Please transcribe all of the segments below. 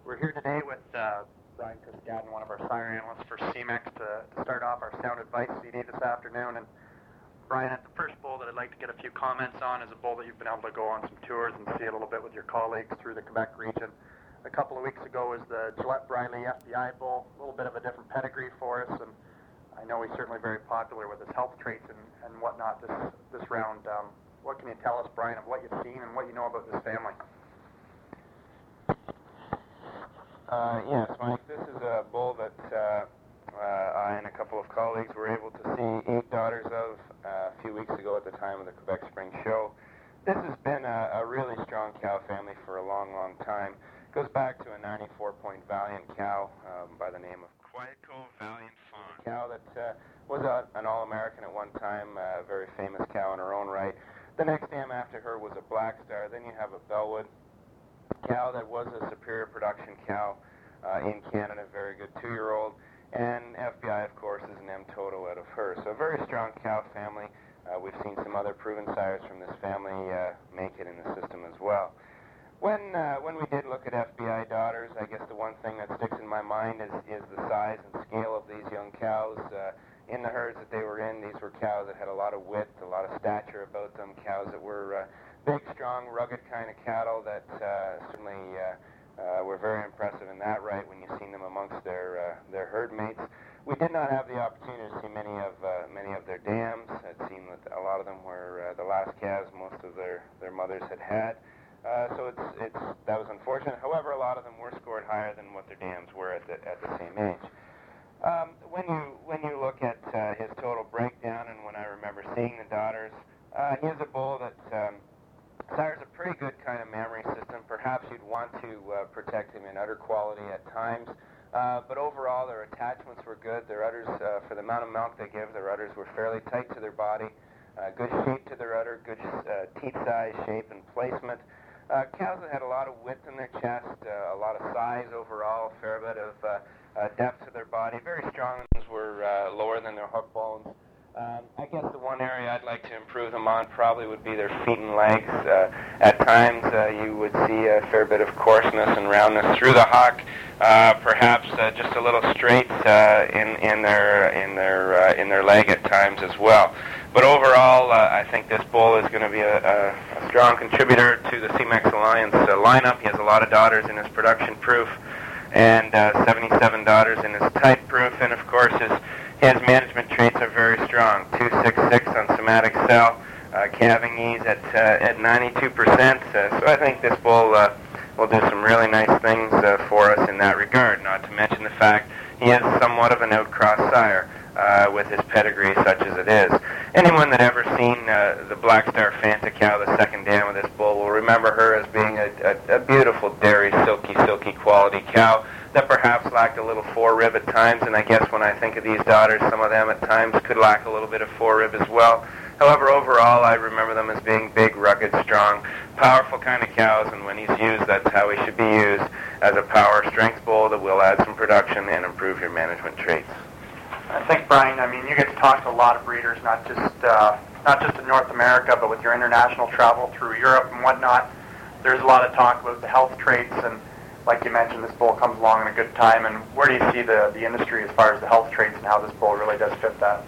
We're here today with Brian Cuskadden, one of our sire analysts for CEMEX, to start off our sound advice CD this afternoon. And Brian, the first bull that I'd like to get a few comments on is a bull that you've been able to go on some tours and see a little bit with your colleagues through the Quebec region. A couple of weeks ago was the Gillette Briley FBI bull, a little bit of a different pedigree for us, and I know he's certainly very popular with his health traits and whatnot this round. What can you tell us, Brian, of what you've seen and what you know about this family? Yes, Mike, this is a bull that I and a couple of colleagues were able to see 8 daughters of a few weeks ago at the time of the Quebec Spring Show. This has been a really strong cow family for a long, long time. It goes back to a 94-point Valiant cow by the name of Quietco Valiant Fawn. A cow that was an All-American at one time, a very famous cow in her own right. The next dam after her was a Black Star. Then you have a Bellwood cow that was a superior production cow in Canada, very good 2-year-old, and FBI, of course, is an M Toto out of her. So a very strong cow family. We've seen some other proven sires from this family make it in the system as well. When we did look at FBI daughters, I guess the one thing that sticks in my mind is the size and scale of these young cows. In the herds that they were in, these were cows that had a lot of width, a lot of stature about them, cows that were big, strong, rugged kind of cattle that certainly were very impressive in that right when you've seen them amongst their herd mates. We did not have the opportunity to see many of their dams. It seemed that a lot of them were the last calves most of their mothers had. So that was unfortunate. However, a lot of them were scored higher than what their dams were at the same age. When you look at his total breakdown, and when I remember seeing the daughters, he is a bull that sires a pretty good kind of mammary system. Perhaps you'd want to protect him in udder quality at times, but overall their attachments were good. Their udders, for the amount of milk they give, their udders were fairly tight to their body. Good shape to their udder, good teeth size, shape, and placement. Cows that had a lot of width in their chest, a lot of size overall, a fair bit of depth to their body. Very strong ones were lower than their hook bones. I guess the one area I'd like to improve them on probably would be their feet and legs. At times you would see a fair bit of coarseness and roundness through the hock, perhaps just a little straight in their leg at times as well. But overall, I think this bull is going to be a strong contributor to the CEMEX Alliance lineup. He has a lot of daughters in his production proof and 77 daughters in his type proof, and of course his management traits are very strong. 266 on somatic cell, calving ease at 92%. So I think this bull will do some really nice things for us in that regard. Not to mention the fact he is somewhat of an outcross sire with his pedigree such as it is. Anyone that ever seen the Black Star Fanta cow, the second dam of this bull, will remember her as being a beautiful, dairy, silky quality cow that perhaps lacked a little forerib at times, and I guess when I think of these daughters, some of them at times could lack a little bit of forerib as well. However, overall, I remember them as being big, rugged, strong, powerful kind of cows, and when he's used, that's how he should be used, as a power strength bull that will add some production and improve your management traits. I think, Brian, I mean, you get to talk to a lot of breeders, not just in North America, but with your international travel through Europe and whatnot. There's a lot of talk about the health traits, and like you mentioned, this bull comes along in a good time. And where do you see the industry as far as the health traits and how this bull really does fit that?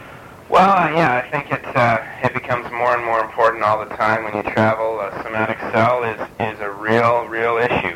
Well, yeah, I think it becomes more and more important all the time when you travel. Somatic cell is a real issue.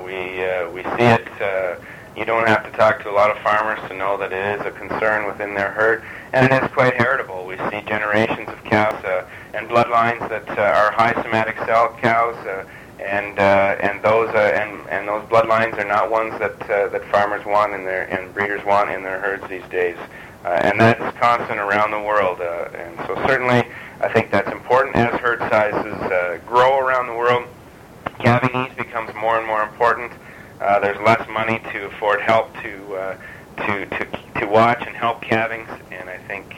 We see it. You don't have to talk to a lot of farmers to know that it is a concern within their herd, and it is quite heritable. We see generations of cows and bloodlines that are high somatic cell cows, and those bloodlines are not ones that farmers want and breeders want in their herds these days, and that is constant around the world. And so certainly, I think that's important as herd sizes grow around the world. Calving ease becomes more and more important. There's less money to afford help to watch and help calvings, and I think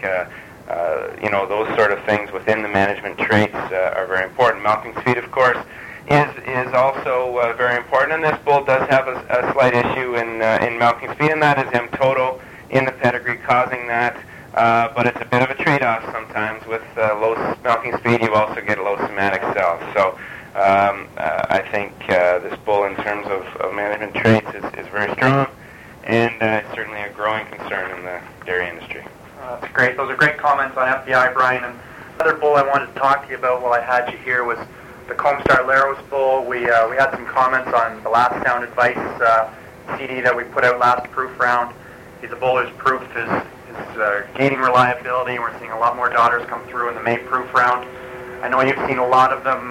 those sort of things within the management traits are very important. Milking speed, of course, is also very important, and this bull does have a slight issue in milking speed, and that is M Toto in the pedigree causing that. But it's a bit of a trade-off sometimes. With low milking speed, you also get low somatic cells. So I think this bull, in terms of management traits, is very strong, and certainly a growing concern in the dairy industry. That's great. Those are great comments on FPI, Brian. And another bull I wanted to talk to you about while I had you here was the Comstar Leros bull. We had some comments on the last Sound Advice CD that we put out last proof round. He's a bull whose proof is gaining reliability. We're seeing a lot more daughters come through in the May proof round. I know you've seen a lot of them.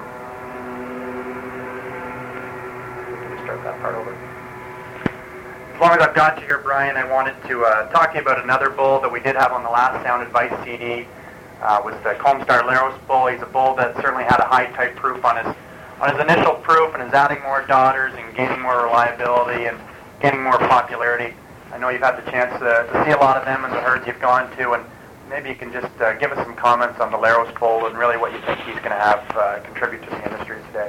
Can we start that part over? As long as I've got you here, Brian, I wanted to talk to you about another bull that we did have on the last Sound Advice CD. Was the Comstar Leros bull. He's a bull that certainly had a high type proof on his initial proof, and is adding more daughters and gaining more reliability and gaining more popularity. I know you've had the chance to see a lot of them in the herds you've gone to, and maybe you can just give us some comments on the Leros bull and really what you think he's going to have contribute to the industry today.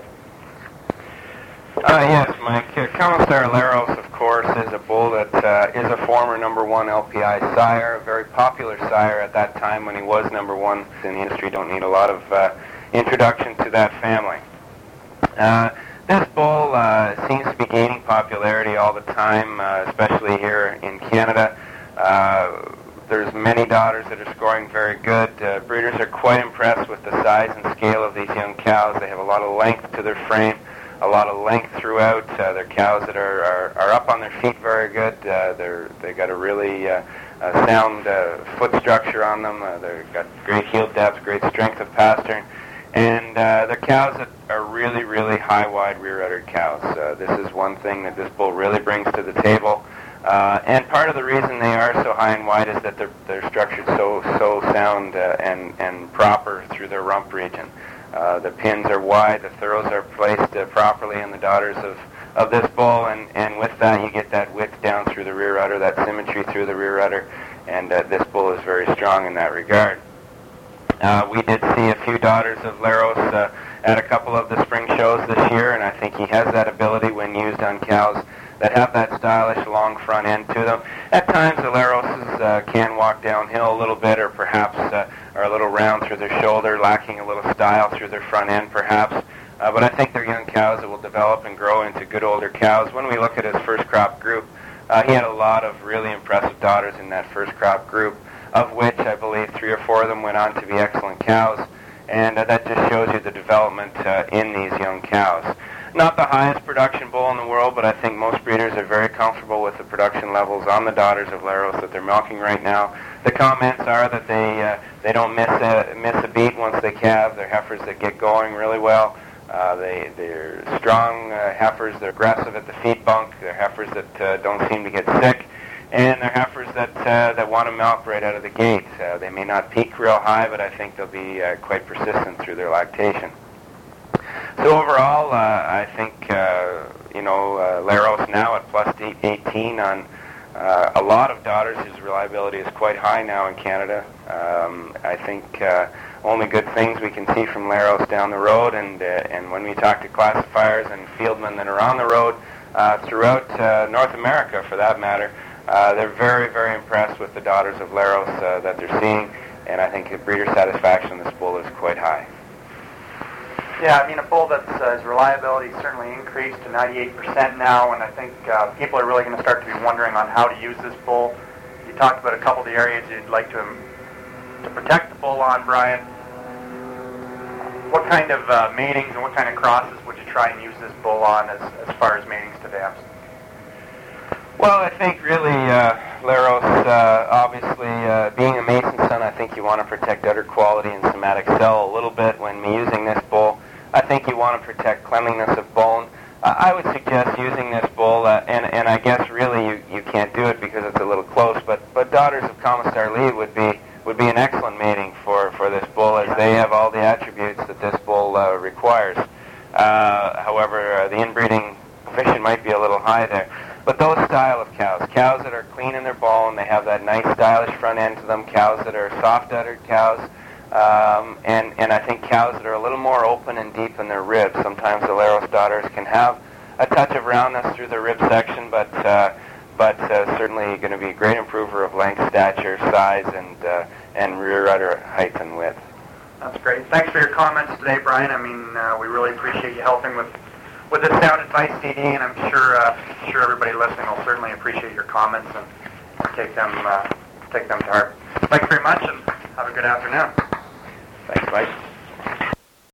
Yes, Mike. Comstar Leros, of course, is a bull that is a former number one LPI sire, a very popular sire at that time when he was number one in the industry. Don't need a lot of introduction to that family. This bull seems to be gaining popularity all the time, especially here in Canada. There's many daughters that are scoring very good. Breeders are quite impressed with the size and scale of these young cows. They have a lot of length to their frame, a lot of length throughout. They're cows that are up on their feet very good. They got a really sound foot structure on them. They've got great heel depth, great strength of pastern. And they're cows that are really, really high, wide, rear-uddered cows. This is one thing that this bull really brings to the table. And part of the reason they are so high and wide is that they're structured so sound and proper through their rump region. The pins are wide, the throws are placed properly in the daughters of this bull, and with that you get that width down through the rear udder, that symmetry through the rear udder, and this bull is very strong in that regard. We did see a few daughters of Leros at a couple of the spring shows this year, and I think he has that ability when used on cows that have that stylish long front end to them. At times the Leroses can walk downhill a little bit, or perhaps are a little round through their shoulder, lacking a little style through their front end perhaps. But I think they're young cows that will develop and grow into good older cows. When we look at his first crop group, he had a lot of really impressive daughters in that first crop group, of which I believe 3 or 4 of them went on to be excellent cows. And that just shows you the development in these young cows. Not the highest production bull in the world, but I think most breeders are very comfortable with the production levels on the daughters of Leros that they're milking right now. The comments are that they don't miss a beat once they calve. They're heifers that get going really well. They're strong heifers. They're aggressive at the feed bunk. They're heifers that don't seem to get sick. And they're heifers that want to milk right out of the gate. They may not peak real high, but I think they'll be quite persistent through their lactation. So overall, I think, Leros now at plus 18 on a lot of daughters. His reliability is quite high now in Canada. I think only good things we can see from Leros down the road, and when we talk to classifiers and fieldmen that are on the road throughout North America, for that matter, they're very, very impressed with the daughters of Leros that they're seeing, and I think the breeder satisfaction in this bull is quite high. Yeah, I mean, a bull that's his reliability certainly increased to 98% now, and I think people are really going to start to be wondering on how to use this bull. You talked about a couple of the areas you'd like to protect the bull on, Brian. What kind of matings and what kind of crosses would you try and use this bull on as far as matings to dams? Well, I think really Leros, obviously being a Mason son, I think you want to protect udder quality and somatic cell a little bit when using this bull. I think you want to protect cleanliness of bone. I would suggest using this bull, and I guess really you can't do it because it's a little close, but daughters of Comstar Lee would be an excellent mating for this bull, as they have all the attributes that this bull requires. However, the inbreeding coefficient might be a little high there. But those style of cows that are clean in their bone, they have that nice stylish front end to them, cows that are soft-uddered cows, and I think cows that are a little more open and deep in their ribs. Sometimes the Leros daughters can have a touch of roundness through the rib section, but certainly going to be a great improver of length, stature, size, and rear udder height and width. That's great. Thanks for your comments today, Brian. I mean, we really appreciate you helping with the sound advice CD, and I'm sure everybody listening will certainly appreciate your comments and take them to heart. Thanks very much, and have a good afternoon. Thanks, Mike.